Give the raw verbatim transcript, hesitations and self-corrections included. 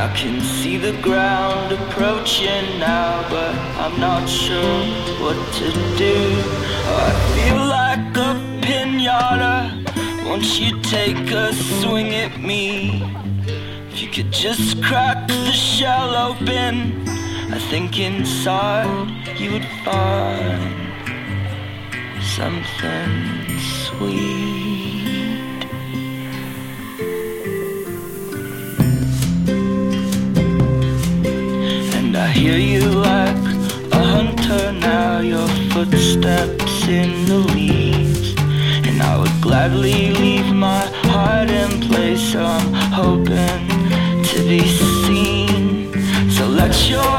can see the ground approaching now, but I'm not sure what to do. I feel like a pinata. Won't you take a swing at me? If you could just crack the shell open, I think inside you would find something sweet. And I hear you like a hunter now, your footsteps in the leaves. And I would gladly leave my hiding place, so I'm hoping to be seen. So let your